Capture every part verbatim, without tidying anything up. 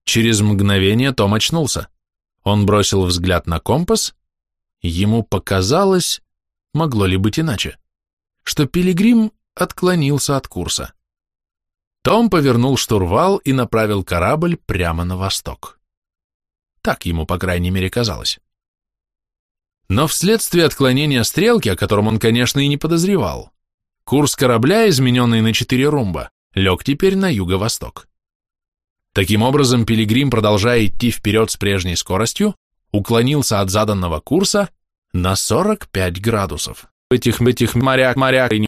Через мгновение Том очнулся. Он бросил взгляд на компас. Ему показалось, могло ли быть иначе, что Пилигрим отклонился от курса. Том повернул штурвал и направил корабль прямо на восток. Так ему, по крайней мере, казалось. Но вследствие отклонения стрелки, о котором он, конечно, и не подозревал, курс корабля, измененный на четыре румба, лег теперь на юго-восток. Таким образом, Пилигрим, продолжая идти вперед с прежней скоростью, уклонился от заданного курса на сорок пять градусов. Этих, этих моряк, моряк и не...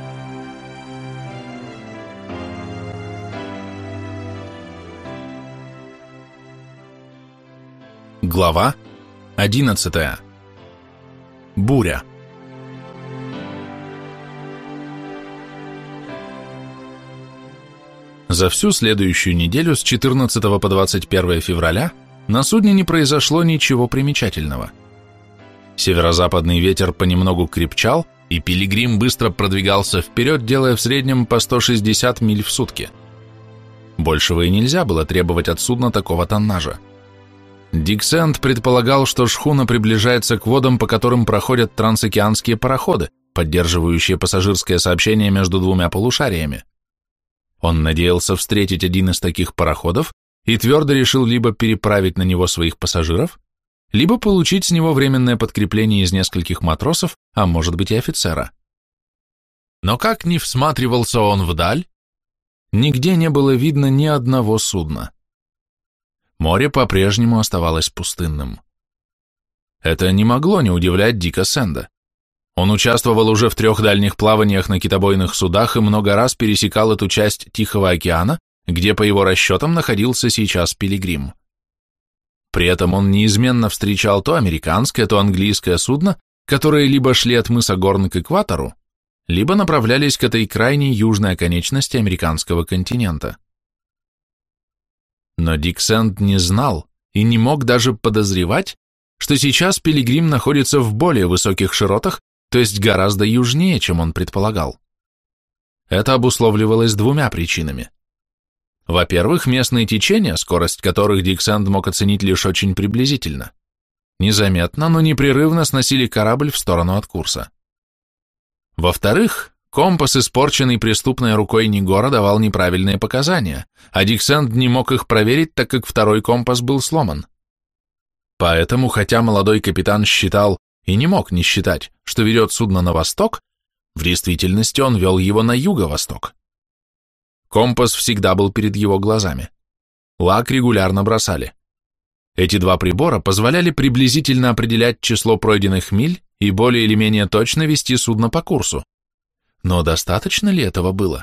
Глава одиннадцатая. Буря. За всю следующую неделю с четырнадцатого по двадцать первое февраля на судне не произошло ничего примечательного. Северо-западный ветер понемногу крепчал, и Пилигрим быстро продвигался вперед, делая в среднем по сто шестьдесят миль в сутки. Большего и нельзя было требовать от судна такого тоннажа. Дик Сэнд предполагал, что шхуна приближается к водам, по которым проходят трансокеанские пароходы, поддерживающие пассажирское сообщение между двумя полушариями. Он надеялся встретить один из таких пароходов и твердо решил либо переправить на него своих пассажиров, либо получить с него временное подкрепление из нескольких матросов, а может быть и офицера. Но как ни всматривался он вдаль, нигде не было видно ни одного судна. Море по-прежнему оставалось пустынным. Это не могло не удивлять Дика Сэнда. Он участвовал уже в трех дальних плаваниях на китобойных судах и много раз пересекал эту часть Тихого океана, где, по его расчетам, находился сейчас Пилигрим. При этом он неизменно встречал то американское, то английское судно, которые либо шли от мыса Горн к экватору, либо направлялись к этой крайней южной оконечности американского континента. Но Дик Сэнд не знал и не мог даже подозревать, что сейчас Пилигрим находится в более высоких широтах, то есть гораздо южнее, чем он предполагал. Это обусловливалось двумя причинами. Во-первых, местные течения, скорость которых Дик Сэнд мог оценить лишь очень приблизительно, незаметно, но непрерывно сносили корабль в сторону от курса. Во-вторых, компас, испорченный преступной рукой Нигора, давал неправильные показания, а Дик Сэнд не мог их проверить, так как второй компас был сломан. Поэтому, хотя молодой капитан считал, и не мог не считать, что ведет судно на восток, в действительности он вел его на юго-восток. Компас всегда был перед его глазами. Лак регулярно бросали. Эти два прибора позволяли приблизительно определять число пройденных миль и более или менее точно вести судно по курсу. Но достаточно ли этого было?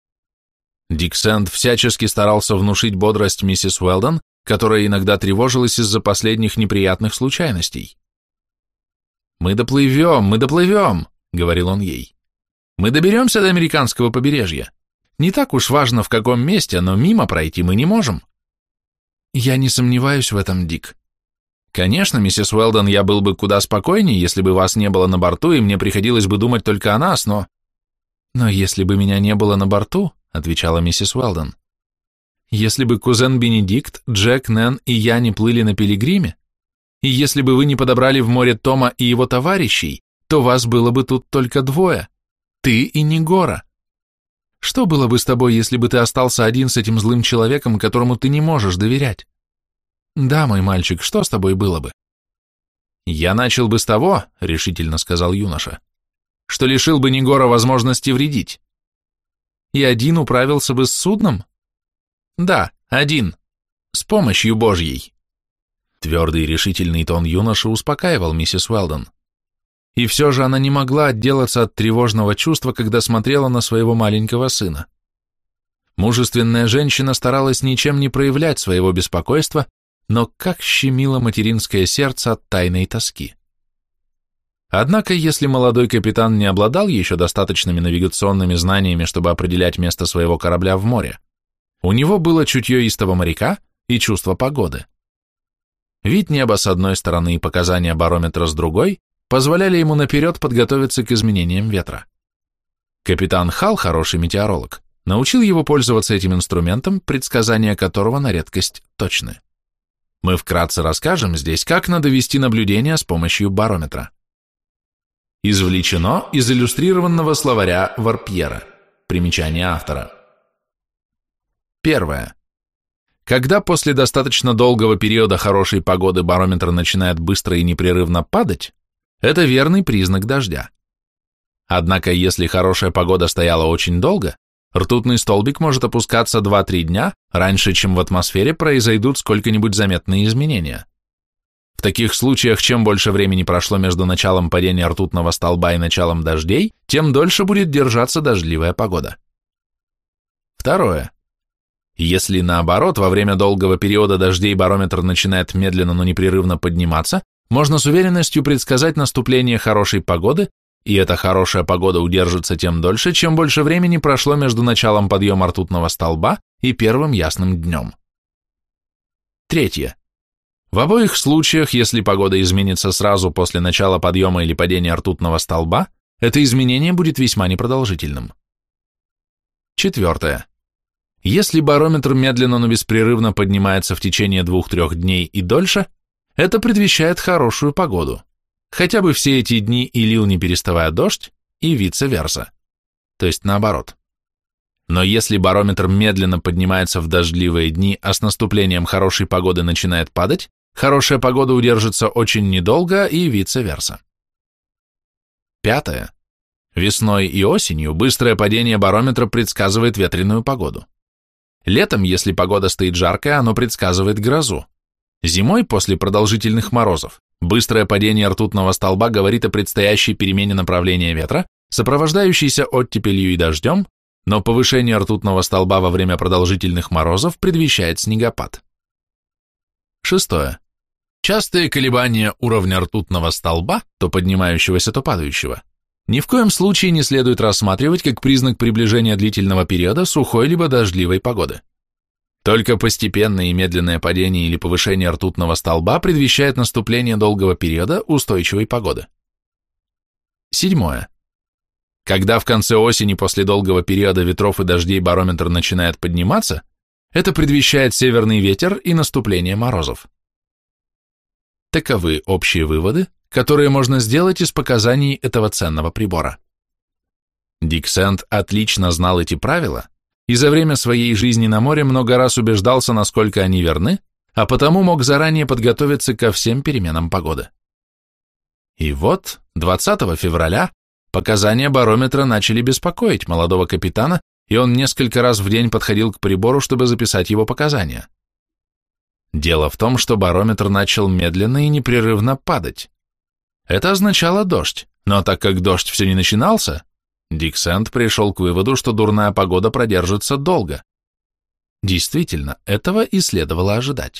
Дик Сэнд всячески старался внушить бодрость миссис Уэлдон, которая иногда тревожилась из-за последних неприятных случайностей. «Мы доплывем, мы доплывем», — говорил он ей. «Мы доберемся до американского побережья. Не так уж важно, в каком месте, но мимо пройти мы не можем». «Я не сомневаюсь в этом, Дик. Конечно, миссис Уэлдон, я был бы куда спокойнее, если бы вас не было на борту, и мне приходилось бы думать только о нас, но...» «Но если бы меня не было на борту», — отвечала миссис Уэлдон, «если бы кузен Бенедикт, Джек, Нэн и я не плыли на Пилигриме, и если бы вы не подобрали в море Тома и его товарищей, то вас было бы тут только двое, ты и Нигора. Что было бы с тобой, если бы ты остался один с этим злым человеком, которому ты не можешь доверять? Да, мой мальчик, что с тобой было бы?» «Я начал бы с того, — решительно сказал юноша, — что лишил бы Нигора возможности вредить. И один управился бы с судном? Да, один, с помощью Божьей». Твердый и решительный тон юноши успокаивал миссис Уэлдон. И все же она не могла отделаться от тревожного чувства, когда смотрела на своего маленького сына. Мужественная женщина старалась ничем не проявлять своего беспокойства, но как щемило материнское сердце от тайной тоски. Однако, если молодой капитан не обладал еще достаточными навигационными знаниями, чтобы определять место своего корабля в море, у него было чутье истого моряка и чувство погоды. Вид неба с одной стороны и показания барометра с другой позволяли ему наперед подготовиться к изменениям ветра. Капитан Халл, хороший метеоролог, научил его пользоваться этим инструментом, предсказания которого на редкость точны. Мы вкратце расскажем здесь, как надо вести наблюдения с помощью барометра. Извлечено из иллюстрированного словаря Варпьера. Примечание автора. Первое. Когда после достаточно долгого периода хорошей погоды барометр начинает быстро и непрерывно падать, это верный признак дождя. Однако, если хорошая погода стояла очень долго, ртутный столбик может опускаться два-три дня раньше, чем в атмосфере произойдут сколько-нибудь заметные изменения. В таких случаях, чем больше времени прошло между началом падения ртутного столба и началом дождей, тем дольше будет держаться дождливая погода. Второе. Если наоборот, во время долгого периода дождей барометр начинает медленно, но непрерывно подниматься, можно с уверенностью предсказать наступление хорошей погоды, и эта хорошая погода удержится тем дольше, чем больше времени прошло между началом подъема ртутного столба и первым ясным днем. Третье. В обоих случаях, если погода изменится сразу после начала подъема или падения ртутного столба, это изменение будет весьма непродолжительным. Четвертое. Если барометр медленно, но беспрерывно поднимается в течение двух-трех дней и дольше, это предвещает хорошую погоду. Хотя бы все эти дни и лил не переставая дождь, и вице-верса. То есть наоборот. Но если барометр медленно поднимается в дождливые дни, а с наступлением хорошей погоды начинает падать, хорошая погода удержится очень недолго и вице-верса. Пятое. Весной и осенью быстрое падение барометра предсказывает ветреную погоду. Летом, если погода стоит жаркая, оно предсказывает грозу. Зимой, после продолжительных морозов, быстрое падение ртутного столба говорит о предстоящей перемене направления ветра, сопровождающейся оттепелью и дождем, но повышение ртутного столба во время продолжительных морозов предвещает снегопад. Шестое. Частые колебания уровня ртутного столба, то поднимающегося, то падающего, ни в коем случае не следует рассматривать как признак приближения длительного периода сухой либо дождливой погоды. Только постепенное и медленное падение или повышение ртутного столба предвещает наступление долгого периода устойчивой погоды. Седьмое. Когда в конце осени после долгого периода ветров и дождей барометр начинает подниматься, это предвещает северный ветер и наступление морозов. Таковы общие выводы, которые можно сделать из показаний этого ценного прибора. Дик Сэнд отлично знал эти правила и за время своей жизни на море много раз убеждался, насколько они верны, а потому мог заранее подготовиться ко всем переменам погоды. И вот, двадцатого февраля, показания барометра начали беспокоить молодого капитана, и он несколько раз в день подходил к прибору, чтобы записать его показания. Дело в том, что барометр начал медленно и непрерывно падать. Это означало дождь, но так как дождь все не начинался, Дик Сэнд пришел к выводу, что дурная погода продержится долго. Действительно, этого и следовало ожидать.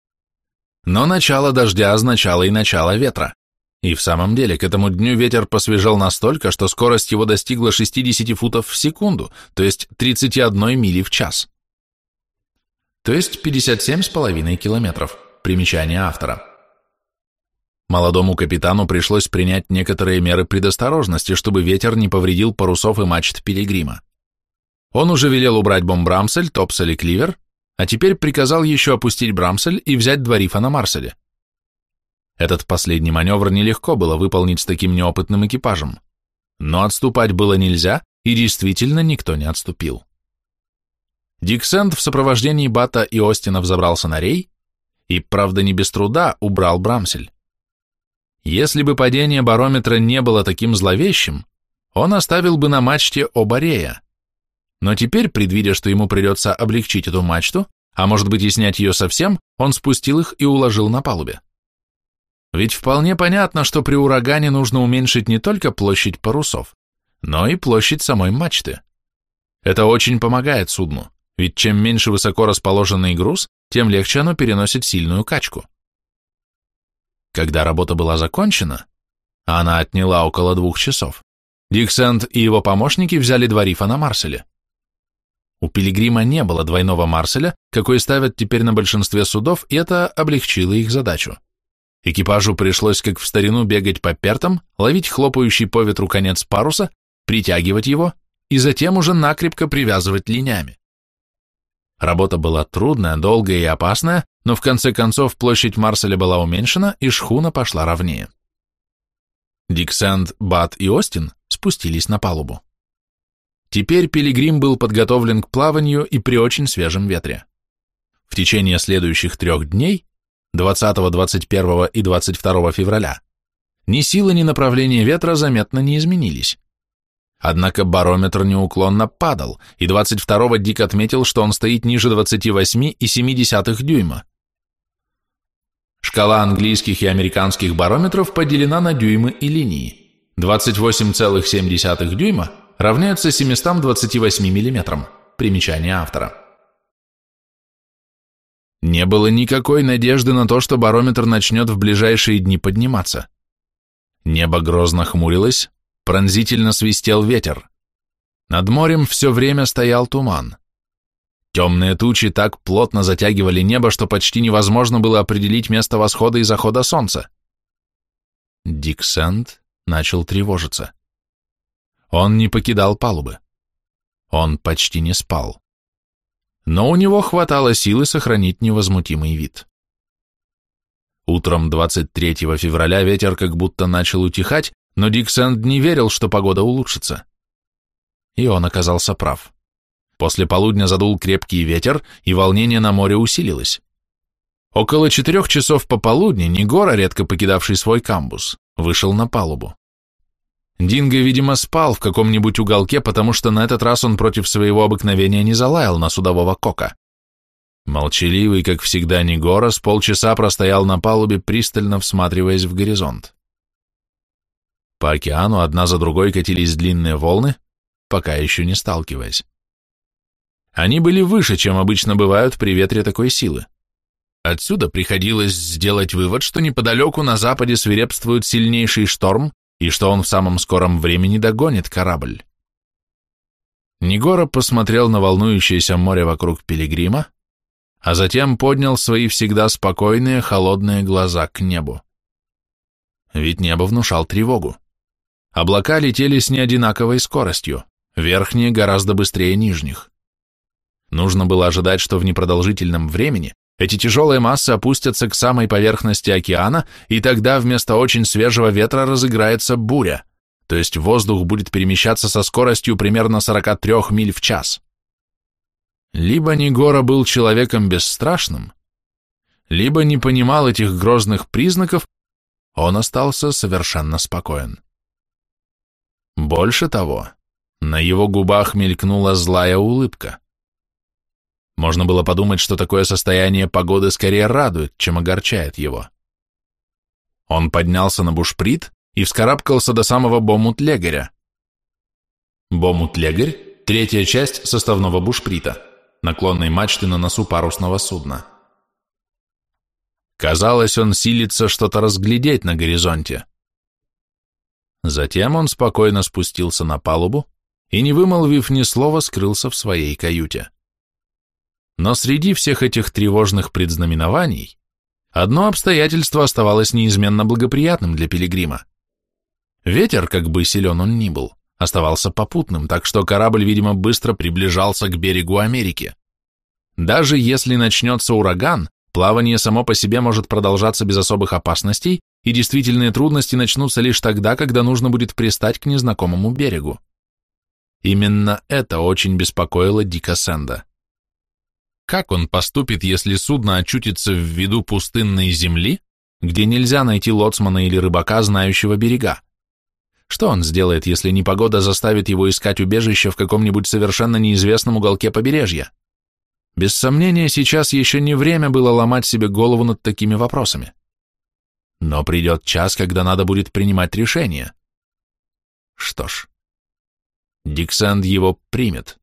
Но начало дождя означало и начало ветра. И в самом деле к этому дню ветер посвежел настолько, что скорость его достигла шестидесяти футов в секунду, то есть тридцати одной мили в час. То есть пятьдесят семь с половиной километров. Примечание автора. Молодому капитану пришлось принять некоторые меры предосторожности, чтобы ветер не повредил парусов и мачт Пилигрима. Он уже велел убрать бомбрамсель, топсель и кливер, а теперь приказал еще опустить брамсель и взять два рифа на марселе. Этот последний маневр нелегко было выполнить с таким неопытным экипажем, но отступать было нельзя, и действительно никто не отступил. Дик Сэнд в сопровождении Бата и Остина взобрался на рей и, правда не без труда, убрал брамсель. Если бы падение барометра не было таким зловещим, он оставил бы на мачте оба рея. Но теперь, предвидя, что ему придется облегчить эту мачту, а может быть и снять ее совсем, он спустил их и уложил на палубе. Ведь вполне понятно, что при урагане нужно уменьшить не только площадь парусов, но и площадь самой мачты. Это очень помогает судну, ведь чем меньше высоко расположенный груз, тем легче оно переносит сильную качку. Когда работа была закончена, а она отняла около двух часов, Дик Сэнд и его помощники взяли два рифа на марселе. У Пилигрима не было двойного марселя, какой ставят теперь на большинстве судов, и это облегчило их задачу. Экипажу пришлось, как в старину, бегать по пертам, ловить хлопающий по ветру конец паруса, притягивать его и затем уже накрепко привязывать линями. Работа была трудная, долгая и опасная, но в конце концов площадь Марселя была уменьшена, и шхуна пошла ровнее. Диксент, Бат и Остин спустились на палубу. Теперь Пилигрим был подготовлен к плаванию и при очень свежем ветре. В течение следующих трех дней, двадцатого, двадцать первого и двадцать второго февраля, ни сила, ни направление ветра заметно не изменились. Однако барометр неуклонно падал, и двадцать второго Дик отметил, что он стоит ниже двадцати восьми и семи десятых дюйма. Шкала английских и американских барометров поделена на дюймы и линии. двадцать восемь целых семь десятых дюйма равняются семистам двадцати восьми миллиметрам. Примечание автора. Не было никакой надежды на то, что барометр начнет в ближайшие дни подниматься. Небо грозно хмурилось, пронзительно свистел ветер. Над морем все время стоял туман. Темные тучи так плотно затягивали небо, что почти невозможно было определить место восхода и захода солнца. Диксент начал тревожиться. Он не покидал палубы. Он почти не спал. Но у него хватало силы сохранить невозмутимый вид. Утром двадцать третьего февраля ветер как будто начал утихать, но Диксент не верил, что погода улучшится. И он оказался прав. После полудня задул крепкий ветер, и волнение на море усилилось. Около четырех часов пополудни Нигора, редко покидавший свой камбуз, вышел на палубу. Динго, видимо, спал в каком-нибудь уголке, потому что на этот раз он против своего обыкновения не залаял на судового кока. Молчаливый, как всегда, Нигора с полчаса простоял на палубе, пристально всматриваясь в горизонт. По океану одна за другой катились длинные волны, пока еще не сталкиваясь. Они были выше, чем обычно бывают при ветре такой силы. Отсюда приходилось сделать вывод, что неподалеку на западе свирепствует сильнейший шторм и что он в самом скором времени догонит корабль. Нигора посмотрел на волнующееся море вокруг Пилигрима, а затем поднял свои всегда спокойные, холодные глаза к небу. Ведь небо внушал тревогу. Облака летели с неодинаковой скоростью, верхние гораздо быстрее нижних. Нужно было ожидать, что в непродолжительном времени эти тяжелые массы опустятся к самой поверхности океана, и тогда вместо очень свежего ветра разыграется буря, то есть воздух будет перемещаться со скоростью примерно сорок три миль в час. Либо Нигора был человеком бесстрашным, либо не понимал этих грозных признаков, он остался совершенно спокоен. Больше того, на его губах мелькнула злая улыбка. Можно было подумать, что такое состояние погоды скорее радует, чем огорчает его. Он поднялся на бушприт и вскарабкался до самого Бомут-Легеря. Бомут-Легерь – третья часть составного бушприта, наклонной мачты на носу парусного судна. Казалось, он силится что-то разглядеть на горизонте. Затем он спокойно спустился на палубу и, не вымолвив ни слова, скрылся в своей каюте. Но среди всех этих тревожных предзнаменований одно обстоятельство оставалось неизменно благоприятным для Пилигрима. Ветер, как бы силен он ни был, оставался попутным, так что корабль, видимо, быстро приближался к берегу Америки. Даже если начнется ураган, плавание само по себе может продолжаться без особых опасностей, и действительные трудности начнутся лишь тогда, когда нужно будет пристать к незнакомому берегу. Именно это очень беспокоило Дика Сэнда. Как он поступит, если судно очутится в виду пустынной земли, где нельзя найти лоцмана или рыбака, знающего берега? Что он сделает, если непогода заставит его искать убежище в каком-нибудь совершенно неизвестном уголке побережья? Без сомнения, сейчас еще не время было ломать себе голову над такими вопросами. Но придет час, когда надо будет принимать решение. Что ж, Диксент его примет.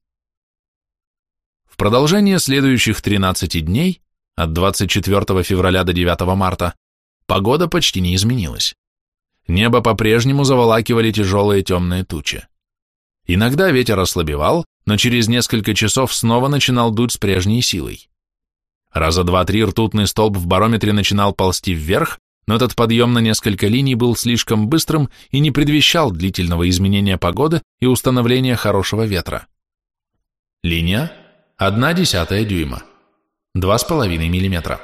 В продолжение следующих тринадцати дней, от двадцать четвёртого февраля до девятого марта, погода почти не изменилась. Небо по-прежнему заволакивали тяжелые темные тучи. Иногда ветер ослабевал, но через несколько часов снова начинал дуть с прежней силой. Раза два-три ртутный столб в барометре начинал ползти вверх, но этот подъем на несколько линий был слишком быстрым и не предвещал длительного изменения погоды и установления хорошего ветра. Линия – одна десятая дюйма, два с половиной миллиметра.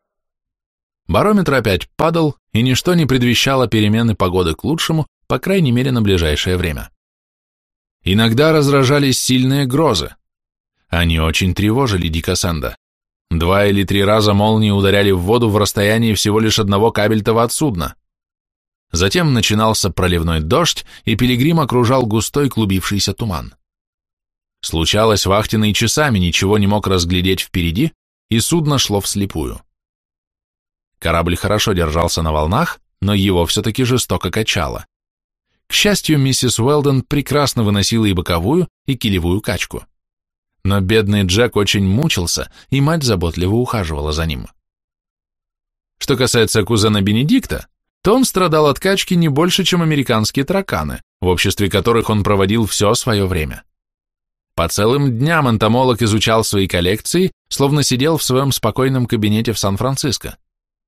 Барометр опять падал, и ничто не предвещало перемены погоды к лучшему, по крайней мере, на ближайшее время. Иногда разражались сильные грозы. Они очень тревожили Дика Сэнда. Два или три раза молнии ударяли в воду в расстоянии всего лишь одного кабельтова от судна. Затем начинался проливной дождь, и Пилигрим окружал густой клубившийся туман. Случалось, вахтенный часами ничего не мог разглядеть впереди, и судно шло вслепую. Корабль хорошо держался на волнах, но его все-таки жестоко качало. К счастью, миссис Уэлдон прекрасно выносила и боковую, и килевую качку. Но бедный Джек очень мучился, и мать заботливо ухаживала за ним. Что касается кузена Бенедикта, то он страдал от качки не больше, чем американские тараканы, в обществе которых он проводил все свое время. По целым дням энтомолог изучал свои коллекции, словно сидел в своем спокойном кабинете в Сан-Франциско.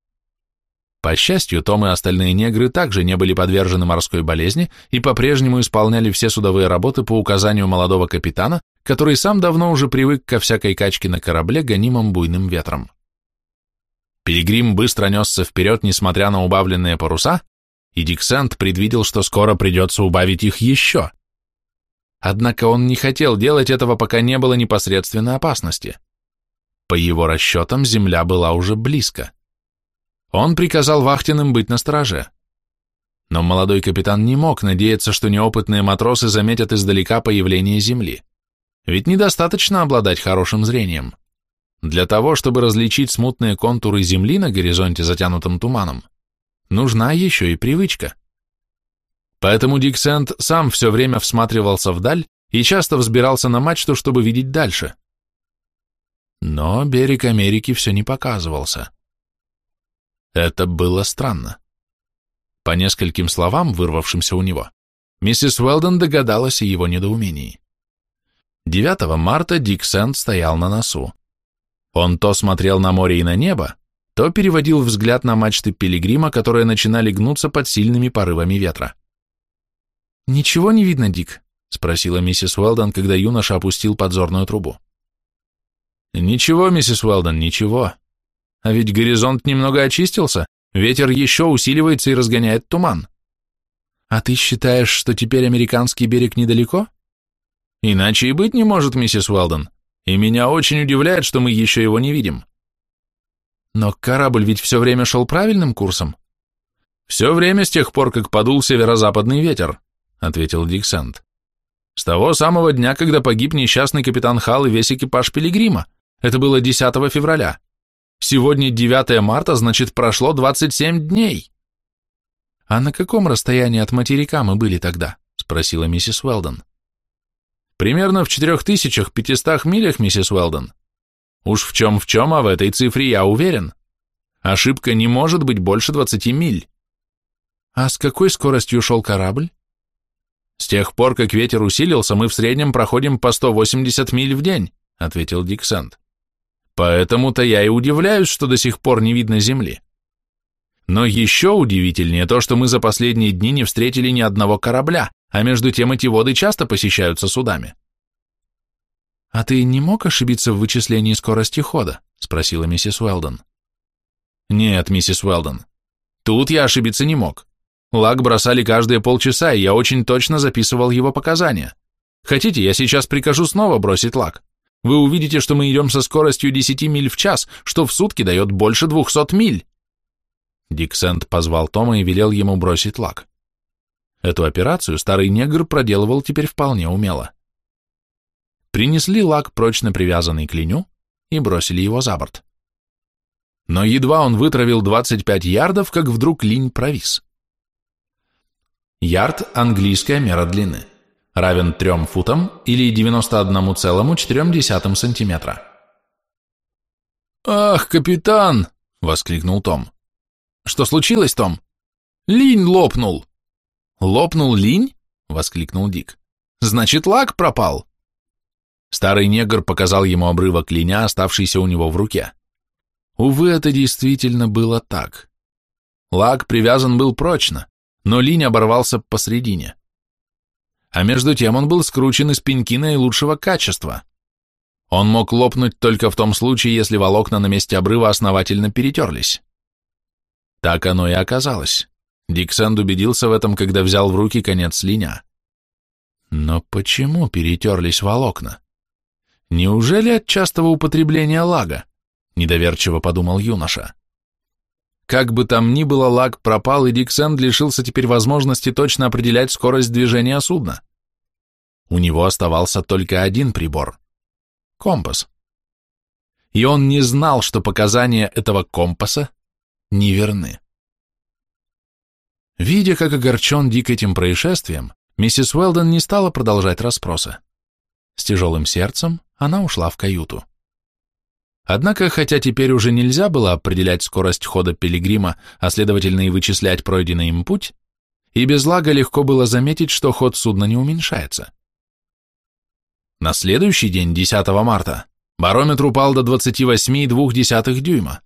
По счастью, Том и остальные негры также не были подвержены морской болезни и по-прежнему исполняли все судовые работы по указанию молодого капитана, который сам давно уже привык ко всякой качке на корабле, гонимом буйным ветром. Пилигрим быстро несся вперед, несмотря на убавленные паруса, и Дик Сэнд предвидел, что скоро придется убавить их еще. Однако он не хотел делать этого, пока не было непосредственной опасности. По его расчетам, земля была уже близко. Он приказал вахтенным быть настороже. Но молодой капитан не мог надеяться, что неопытные матросы заметят издалека появление земли. Ведь недостаточно обладать хорошим зрением. Для того, чтобы различить смутные контуры земли на горизонте, затянутом туманом, нужна еще и привычка. Поэтому Дик Сэнд сам все время всматривался вдаль и часто взбирался на мачту, чтобы видеть дальше. Но берег Америки все не показывался. Это было странно. По нескольким словам, вырвавшимся у него, миссис Уэлдон догадалась о его недоумении. девятого марта Дик Сэнд стоял на носу. Он то смотрел на море и на небо, то переводил взгляд на мачты Пилигрима, которые начинали гнуться под сильными порывами ветра. «Ничего не видно, Дик?» — спросила миссис Уэлдон, когда юноша опустил подзорную трубу. «Ничего, миссис Уэлдон, ничего. А ведь горизонт немного очистился, ветер еще усиливается и разгоняет туман. А ты считаешь, что теперь американский берег недалеко?» «Иначе и быть не может, миссис Уэлдон, и меня очень удивляет, что мы еще его не видим». «Но корабль ведь все время шел правильным курсом?» «Все время с тех пор, как подул северо-западный ветер», — ответил Дик Сэнд. «С того самого дня, когда погиб несчастный капитан Халл и весь экипаж Пилигрима. Это было десятого февраля. Сегодня девятое марта, значит, прошло двадцать семь дней». «А на каком расстоянии от материка мы были тогда?» — спросила миссис Уэлдон. «Примерно в четырех тысячах пятистах милях, миссис Уэлдон. Уж в чем в чем, а в этой цифре я уверен. Ошибка не может быть больше двадцати миль». «А с какой скоростью шел корабль?» «С тех пор, как ветер усилился, мы в среднем проходим по сто восемьдесят миль в день», — ответил Дик Сэнд. «Поэтому-то я и удивляюсь, что до сих пор не видно земли. Но еще удивительнее то, что мы за последние дни не встретили ни одного корабля, а между тем эти воды часто посещаются судами». «А ты не мог ошибиться в вычислении скорости хода?» — спросила миссис Уэлдон. «Нет, миссис Уэлдон, тут я ошибиться не мог. Лак бросали каждые полчаса, и я очень точно записывал его показания. Хотите, я сейчас прикажу снова бросить лак? Вы увидите, что мы идем со скоростью десяти миль в час, что в сутки дает больше двухсот миль». Дик Сэнд позвал Тома и велел ему бросить лак. Эту операцию старый негр проделывал теперь вполне умело. Принесли лак, прочно привязанный к линю, и бросили его за борт. Но едва он вытравил двадцать пять ярдов, как вдруг линь провис. Ярд – английская мера длины, равен трем футам или девяноста одному целому четырем десятым сантиметра. «Ах, капитан!» – воскликнул Том. «Что случилось, Том?» «Линь лопнул!» «Лопнул линь?» – воскликнул Дик. «Значит, лак пропал!» Старый негр показал ему обрывок линя, оставшийся у него в руке. Увы, это действительно было так. лаг привязан был прочно, но линь оборвался посредине. А между тем он был скручен из пеньки наилучшего качества. Он мог лопнуть только в том случае, если волокна на месте обрыва основательно перетерлись. Так оно и оказалось. Дик Сэнд убедился в этом, когда взял в руки конец линя. Но почему перетерлись волокна? Неужели от частого употребления лага? Недоверчиво подумал юноша. Как бы там ни было, лаг пропал, и Дик Сэнд лишился теперь возможности точно определять скорость движения судна. У него оставался только один прибор — компас. И он не знал, что показания этого компаса неверны. Видя, как огорчен Дик этим происшествием, миссис Уэлдон не стала продолжать расспросы. С тяжелым сердцем она ушла в каюту. Однако, хотя теперь уже нельзя было определять скорость хода пилигрима, а следовательно и вычислять пройденный им путь, и без лага легко было заметить, что ход судна не уменьшается. На следующий день, десятого марта, барометр упал до двадцати восьми и двух десятых дюйма,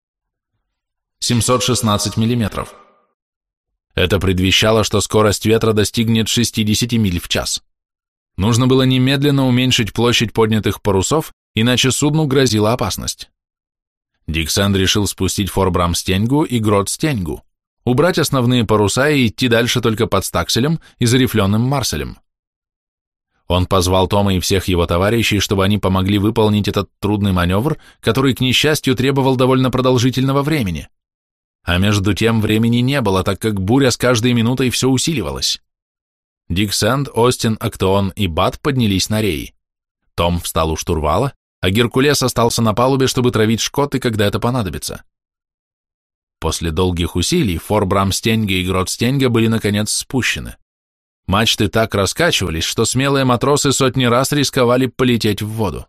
семьсот шестнадцать миллиметров. Это предвещало, что скорость ветра достигнет шестидесяти миль в час. Нужно было немедленно уменьшить площадь поднятых парусов, иначе судну грозила опасность. Дик Сэнд решил спустить форбрам-стеньгу и грот-стеньгу, убрать основные паруса и идти дальше только под стакселем и зарифленным марселем. Он позвал Тома и всех его товарищей, чтобы они помогли выполнить этот трудный маневр, который, к несчастью, требовал довольно продолжительного времени. А между тем времени не было, так как буря с каждой минутой все усиливалась. Дик Сэнд, Остин, Актеон и Бат поднялись на реи. Том встал у штурвала, а Геркулес остался на палубе, чтобы травить шкоты, когда это понадобится. После долгих усилий форбрам-стеньга и грот-стеньга были наконец спущены. Мачты так раскачивались, что смелые матросы сотни раз рисковали полететь в воду.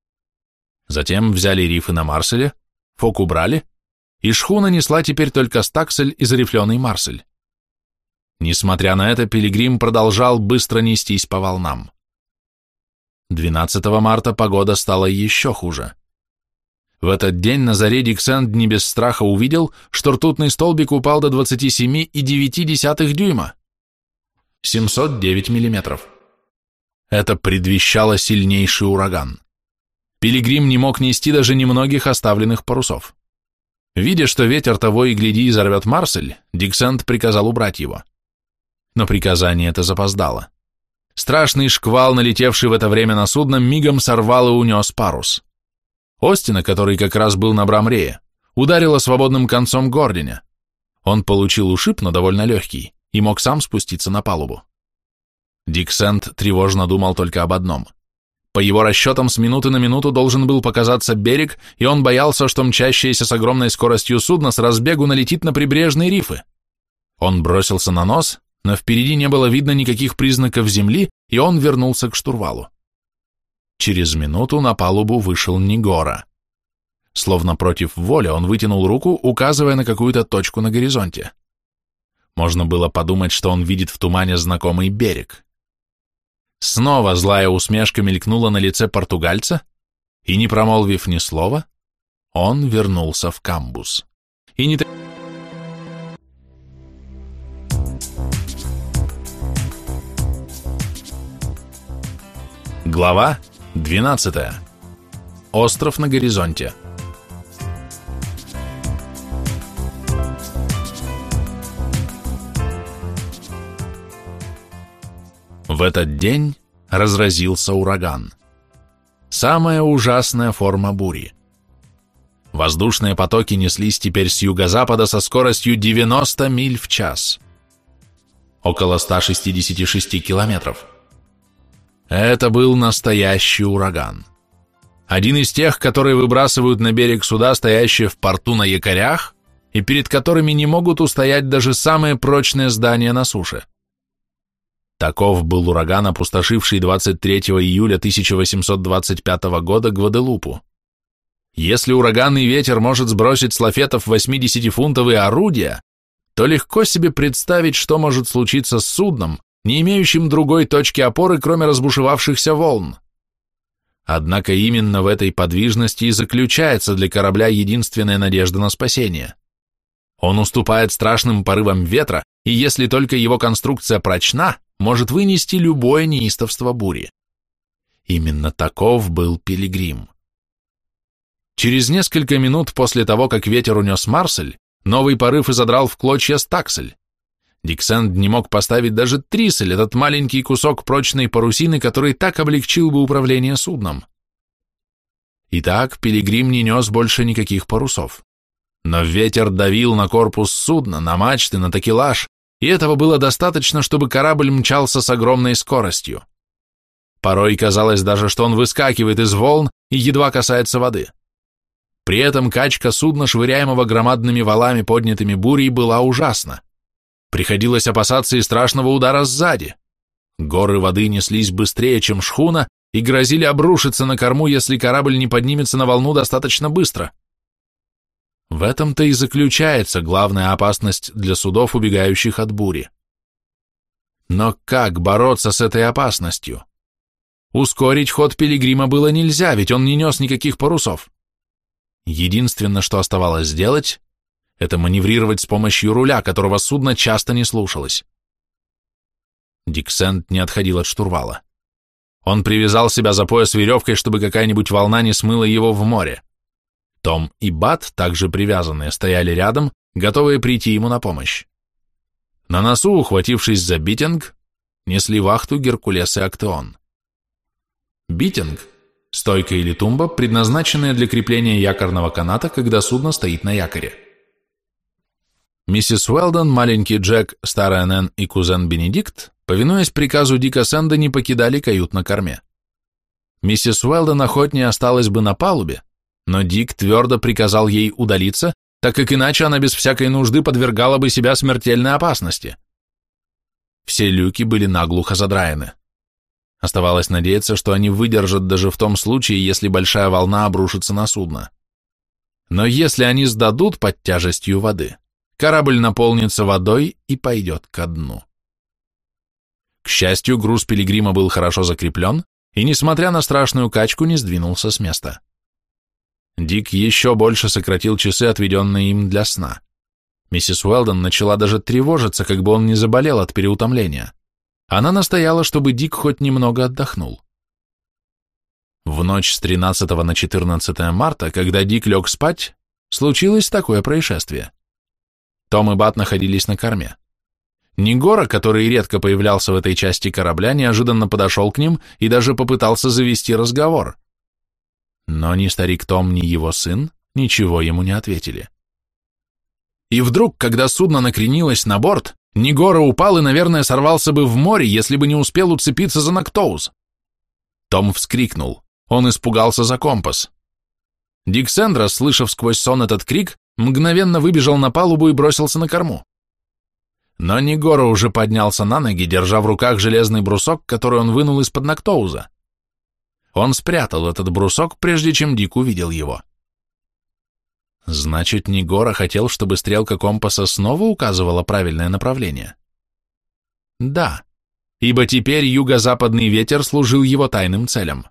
Затем взяли рифы на марселе, фок убрали, и шхуна несла теперь только стаксель и зарифленый марсель. Несмотря на это, пилигрим продолжал быстро нестись по волнам. двенадцатого марта погода стала еще хуже. В этот день на заре Дик Сэнд не без страха увидел, что ртутный столбик упал до двадцати семи и девяти десятых дюйма, семьсот девять миллиметров. Это предвещало сильнейший ураган. Пилигрим не мог нести даже немногих оставленных парусов. Видя, что ветер того и гляди изорвет марсель, Дик Сэнд приказал убрать его. Но приказание это запоздало. Страшный шквал, налетевший в это время на судно, мигом сорвал и унес парус. Остина, который как раз был на брамрее, ударило свободным концом гординя. Он получил ушиб, но довольно легкий, и мог сам спуститься на палубу. Дик Сэнд тревожно думал только об одном. По его расчетам, с минуты на минуту должен был показаться берег, и он боялся, что мчащееся с огромной скоростью судно с разбегу налетит на прибрежные рифы. Он бросился на нос, но впереди не было видно никаких признаков земли, и он вернулся к штурвалу. Через минуту на палубу вышел Нигора. Словно против воли он вытянул руку, указывая на какую-то точку на горизонте. Можно было подумать, что он видит в тумане знакомый берег. Снова злая усмешка мелькнула на лице португальца, и, не промолвив ни слова, он вернулся в камбуз. И не... Глава двенадцатая. Остров на горизонте. В этот день разразился ураган. Самая ужасная форма бури. Воздушные потоки неслись теперь с юго-запада со скоростью девяноста миль в час. Около ста шестидесяти шести километров. Это был настоящий ураган. Один из тех, которые выбрасывают на берег суда, стоящие в порту на якорях, и перед которыми не могут устоять даже самые прочные здания на суше. Таков был ураган, опустошивший двадцать третьего июля тысяча восемьсот двадцать пятого года Гваделупу. Если ураганный ветер может сбросить с лафетов восьмидесятифунтовые орудия, то легко себе представить, что может случиться с судном, не имеющим другой точки опоры, кроме разбушевавшихся волн. Однако именно в этой подвижности и заключается для корабля единственная надежда на спасение. Он уступает страшным порывам ветра, и если только его конструкция прочна, может вынести любое неистовство бури. Именно таков был Пилигрим. Через несколько минут после того, как ветер унес Марсель, новый порыв изодрал в клочья стаксель. Диксент не мог поставить даже трисель, этот маленький кусок прочной парусины, который так облегчил бы управление судном. Итак, Пилигрим не нес больше никаких парусов. Но ветер давил на корпус судна, на мачты, на такелаж, и этого было достаточно, чтобы корабль мчался с огромной скоростью. Порой казалось даже, что он выскакивает из волн и едва касается воды. При этом качка судна, швыряемого громадными валами, поднятыми бурей, была ужасна. Приходилось опасаться и страшного удара сзади. Горы воды неслись быстрее, чем шхуна, и грозили обрушиться на корму, если корабль не поднимется на волну достаточно быстро. В этом-то и заключается главная опасность для судов, убегающих от бури. Но как бороться с этой опасностью? Ускорить ход Пилигрима было нельзя, ведь он не нес никаких парусов. Единственное, что оставалось сделать, это маневрировать с помощью руля, которого судно часто не слушалось. Диксент не отходил от штурвала. Он привязал себя за пояс веревкой, чтобы какая-нибудь волна не смыла его в море. Том и Бат, также привязанные, стояли рядом, готовые прийти ему на помощь. На носу, ухватившись за битинг, несли вахту Геркулес и Актеон. Битинг – стойка или тумба, предназначенная для крепления якорного каната, когда судно стоит на якоре. Миссис Уэлдон, маленький Джек, старая Нэн и кузен Бенедикт, повинуясь приказу Дика Сэнда, не покидали кают на корме. Миссис Уэлдон охотнее осталась бы на палубе, но Дик твердо приказал ей удалиться, так как иначе она без всякой нужды подвергала бы себя смертельной опасности. Все люки были наглухо задраены. Оставалось надеяться, что они выдержат даже в том случае, если большая волна обрушится на судно. Но если они сдадут под тяжестью воды, корабль наполнится водой и пойдет ко дну. К счастью, груз Пилигрима был хорошо закреплен и, несмотря на страшную качку, не сдвинулся с места. Дик еще больше сократил часы, отведенные им для сна. Миссис Уэлдон начала даже тревожиться, как бы он не заболел от переутомления. Она настояла, чтобы Дик хоть немного отдохнул. В ночь с тринадцатого на четырнадцатое марта, когда Дик лег спать, случилось такое происшествие. Том и Бат находились на корме. Нигора, который редко появлялся в этой части корабля, неожиданно подошел к ним и даже попытался завести разговор. Но ни старик Том, ни его сын ничего ему не ответили. И вдруг, когда судно накренилось на борт, Нигора упал и, наверное, сорвался бы в море, если бы не успел уцепиться за Нактоуз. Том вскрикнул. Он испугался за компас. Дик Сэнд, расслышав сквозь сон этот крик, мгновенно выбежал на палубу и бросился на корму. Но Нигора уже поднялся на ноги, держа в руках железный брусок, который он вынул из-под Нактоуза. Он спрятал этот брусок, прежде чем Дик увидел его. Значит, Нигора хотел, чтобы стрелка компаса снова указывала правильное направление? Да, ибо теперь юго-западный ветер служил его тайным целям.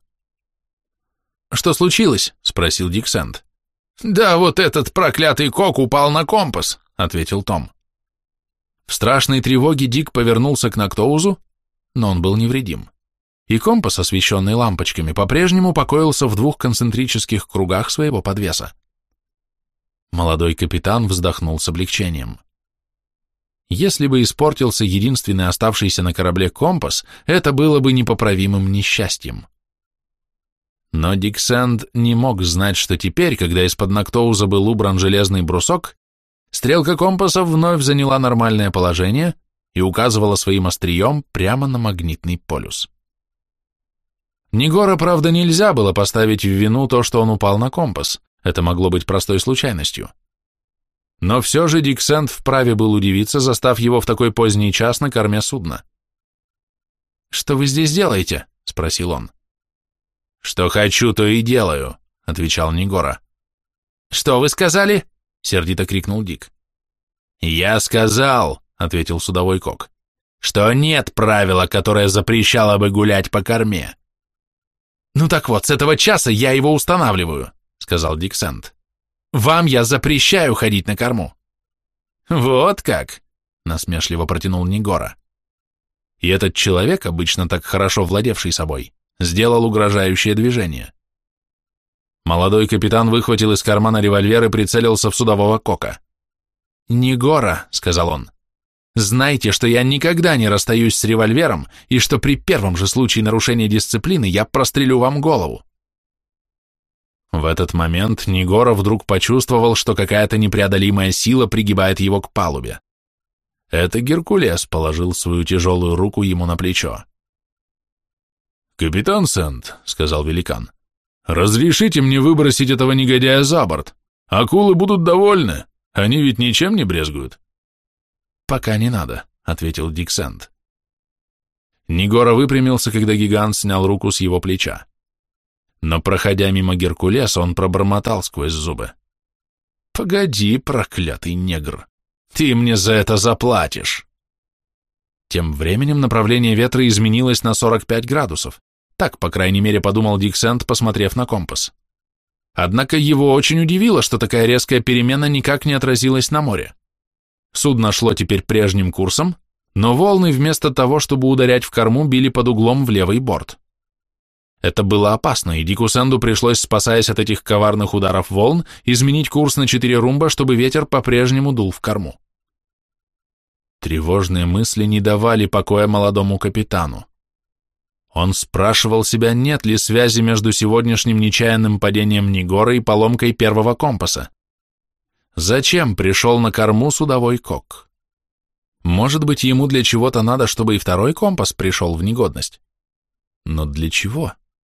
«Что случилось?» — спросил Дик Сэнд. «Да вот этот проклятый кок упал на компас», — ответил Том. В страшной тревоге Дик повернулся к Нактоузу, но он был невредим. И компас, освещенный лампочками, по-прежнему покоился в двух концентрических кругах своего подвеса. Молодой капитан вздохнул с облегчением. Если бы испортился единственный оставшийся на корабле компас, это было бы непоправимым несчастьем. Но Дик Сэнд не мог знать, что теперь, когда из-под Нактоуза был убран железный брусок, стрелка компаса вновь заняла нормальное положение и указывала своим острием прямо на магнитный полюс. Нигора, правда, нельзя было поставить в вину то, что он упал на компас. Это могло быть простой случайностью. Но все же Дик Сэнд вправе был удивиться, застав его в такой поздний час на корме судна. «Что вы здесь делаете?» — спросил он. «Что хочу, то и делаю», — отвечал Нигора. «Что вы сказали?» — сердито крикнул Дик. «Я сказал», — ответил судовой кок, — «что нет правила, которое запрещало бы гулять по корме». «Ну так вот, с этого часа я его устанавливаю», — сказал Дик Сэнд. «Вам я запрещаю ходить на корму». Вот как, насмешливо протянул Нигора. И этот человек, обычно так хорошо владевший собой, сделал угрожающее движение. Молодой капитан выхватил из кармана револьвер и прицелился в судового Кока. «Нигора», — сказал он, — «знайте, что я никогда не расстаюсь с револьвером и что при первом же случае нарушения дисциплины я прострелю вам голову». В этот момент Нигора вдруг почувствовал, что какая-то непреодолимая сила пригибает его к палубе. Это Геркулес положил свою тяжелую руку ему на плечо. «Капитан Сэнд», — сказал великан, — «разрешите мне выбросить этого негодяя за борт. Акулы будут довольны, они ведь ничем не брезгуют». «Пока не надо», — ответил Дик Сэнд. Нигора выпрямился, когда гигант снял руку с его плеча. Но, проходя мимо Геркулеса, он пробормотал сквозь зубы. «Погоди, проклятый негр, ты мне за это заплатишь!» Тем временем направление ветра изменилось на сорок пять градусов. Так, по крайней мере, подумал Дик Сэнд, посмотрев на компас. Однако его очень удивило, что такая резкая перемена никак не отразилась на море. Судно шло теперь прежним курсом, но волны вместо того, чтобы ударять в корму, били под углом в левый борт. Это было опасно, и Дику Сэнду пришлось, спасаясь от этих коварных ударов волн, изменить курс на четыре румба, чтобы ветер по-прежнему дул в корму. Тревожные мысли не давали покоя молодому капитану. Он спрашивал себя, нет ли связи между сегодняшним нечаянным падением Нигора и поломкой первого компаса. Зачем пришел на корму судовой Кок? Может быть, ему для чего-то надо, чтобы и второй компас пришел в негодность? Но для чего?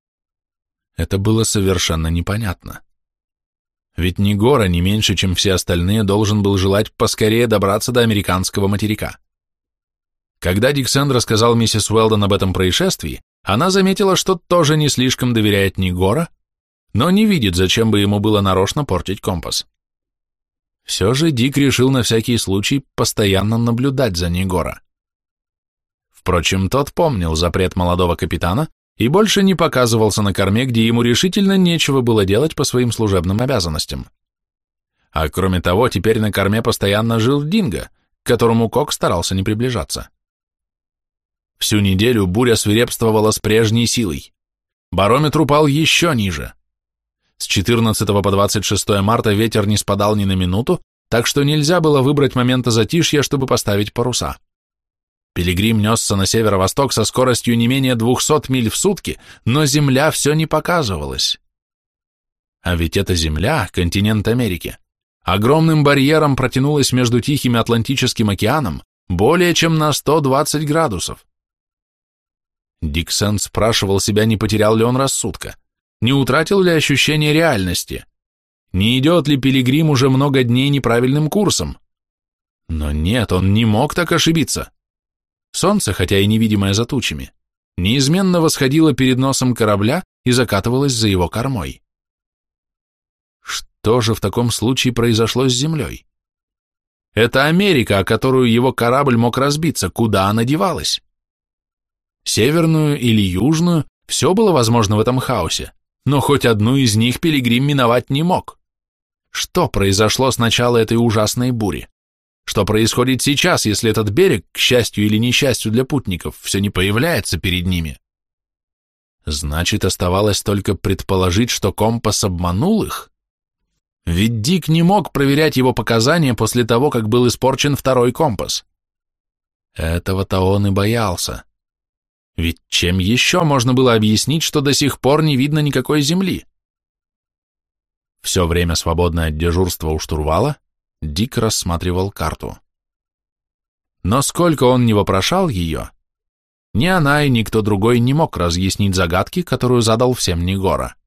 Это было совершенно непонятно. Ведь Нигора, не меньше, чем все остальные, должен был желать поскорее добраться до американского материка. Когда Дик Сэнд рассказал миссис Уэлдон об этом происшествии, она заметила, что тоже не слишком доверяет Нигора, но не видит, зачем бы ему было нарочно портить компас. Все же Дик решил на всякий случай постоянно наблюдать за Нигора. Впрочем, тот помнил запрет молодого капитана и больше не показывался на корме, где ему решительно нечего было делать по своим служебным обязанностям. А кроме того, теперь на корме постоянно жил Динго, к которому Кок старался не приближаться. Всю неделю буря свирепствовала с прежней силой. Барометр упал еще ниже. С четырнадцатого по двадцать шестое марта ветер не спадал ни на минуту, так что нельзя было выбрать момента затишья, чтобы поставить паруса. Пилигрим несся на северо-восток со скоростью не менее двухсот миль в сутки, но земля все не показывалась. А ведь эта земля, континент Америки, огромным барьером протянулась между Тихим и Атлантическим океаном более чем на сто двадцать градусов. Дик Сэнд спрашивал себя, не потерял ли он рассудка, не утратил ли ощущение реальности, не идет ли Пилигрим уже много дней неправильным курсом. Но нет, он не мог так ошибиться. Солнце, хотя и невидимое за тучами, неизменно восходило перед носом корабля и закатывалось за его кормой. Что же в таком случае произошло с землей? Это Америка, о которую его корабль мог разбиться, куда она девалась? Северную или южную, все было возможно в этом хаосе, но хоть одну из них Пилигрим миновать не мог. Что произошло с начала этой ужасной бури? Что происходит сейчас, если этот берег, к счастью или несчастью для путников, все не появляется перед ними? Значит, оставалось только предположить, что компас обманул их? Ведь Дик не мог проверять его показания после того, как был испорчен второй компас. Этого-то он и боялся. Ведь чем еще можно было объяснить, что до сих пор не видно никакой земли? Все время, свободное от дежурства у штурвала, Дик рассматривал карту. Но сколько он не вопрошал ее, ни она и никто другой не мог разъяснить загадки, которую задал всем Нигора.